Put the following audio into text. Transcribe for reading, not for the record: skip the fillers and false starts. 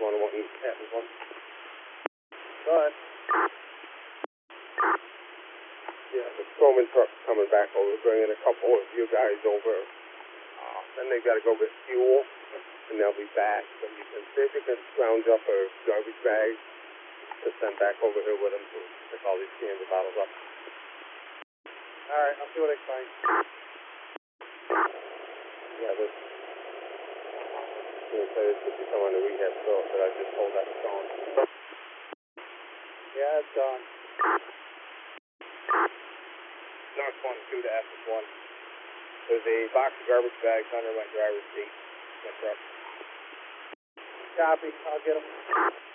one, I won't use Captain's one. But yeah, the Strowman truck's coming back over, bringing a couple of you guys over. Then they've got to go get fuel, and they'll be back. So you can see if you can scrounge up a garbage bag to send back over here with them to pick all these candy bottles up. alright, I'll see what I can find. Yeah, this. I'm going to say this should be some on the rehab store, but I just told that it's gone. Yeah, it's gone. North 1-2 to SS1. There's a box of garbage bags under my driver's seat. My truck. Copy, I'll get them.